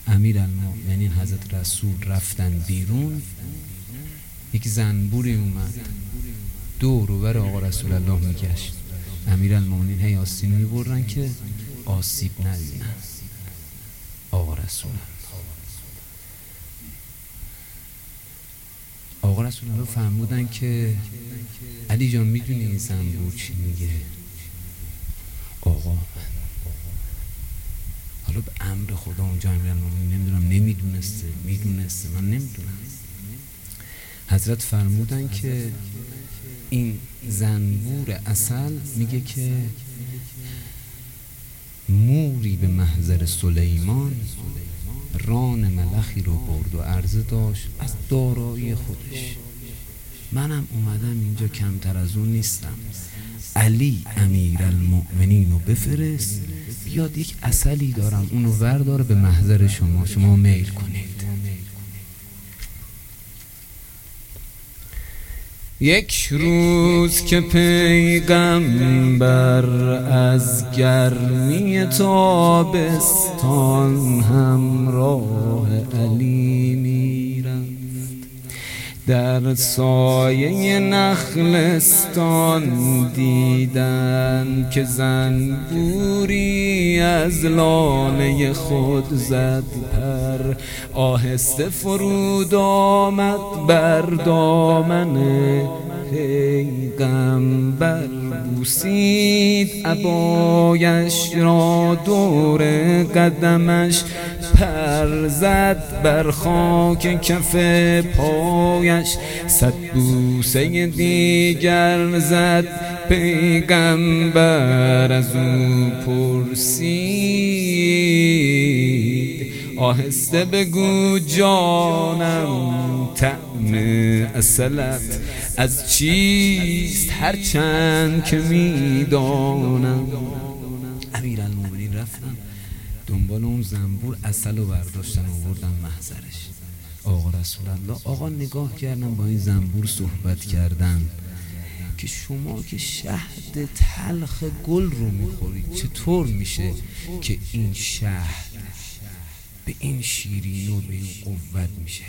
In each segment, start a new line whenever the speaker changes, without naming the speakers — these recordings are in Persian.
امیرالمؤمنین حضرت رسول رفتن بیرون، یک زنبوری اومد دور و بر آقا رسول الله میگشت. امیرالمؤمنین هی آستین میبرن که آسیب نبینن آقا رسول الله. آقا رسول الله فرمودن که علی جان میدونی این زنبور چی میگه؟ آقا حالا به امر خدا اونجا امیرالمؤمنین نمیدونسته من نمیدونم. حضرت فرمودن که این زنبور عسل میگه که موری به محضر سلیمان ران ملخی رو برد و عرضه داشت از دارایی خودش. منم اومدم اینجا کمتر از اون نیستم. علی امیرالمؤمنین رو بفرست بیاد، یک عسلی دارم اونو ورداره به محضر شما میل کنید. یک روز که پیغمبر از گرمی تابستان همراه علی میرفت، در سایه نخلستان دیدن که زنبوری از لاله خود زد پر، آهسته فرود آمد بر دامن پیغمبر، بوسید عبایش را دور قدمش، پر زد بر خاک کف پایش، صد بوسه دیگر زد پیغمبر از او پرسید، آهسته بگو جانم طعم عسلت از چیست هرچند که میدانم. امیرالمؤمنین رفتن دنبال اون زنبور، عسل رو برداشتن آوردن محضرش. آقا رسول الله آقا نگاه کردن، با این زنبور صحبت کردن که شما که شهد تلخ گل رو میخورید چطور میشه که این شهد به این شیرین و به این قوت میشه؟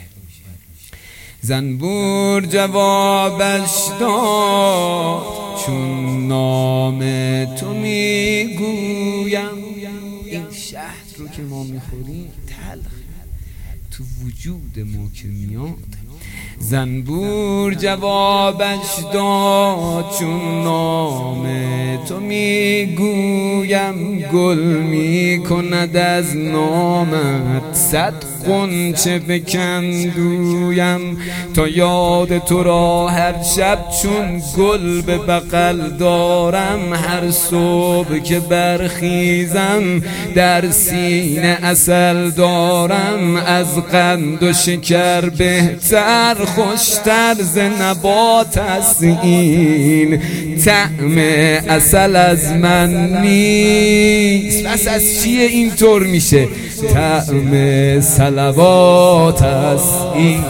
زنبور جوابش داد چون نام تو میگویم، این شهد رو که ما میخوریم تلخ تو وجود ما که میاد. زنبور جوابش داد چون نام تو میگویم، گل میکند از نامت صد غنچه بکندویم، تا یاد تو را هر شب چون گل به بغل دارم، هر صبح که برخیزم در سینه عسل دارم، از قند و شکر بهتر خوشتر ز نبات است این، طعم عسل از من نیست. پس از چیه اینطور میشه؟ طعم صلوات است این.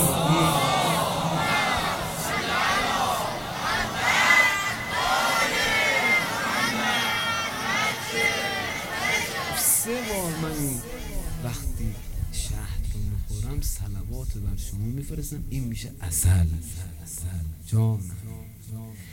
سه بار من وقتی شهد رو میخورم صلوات بر شما میفرستم، این میشه عسل. جان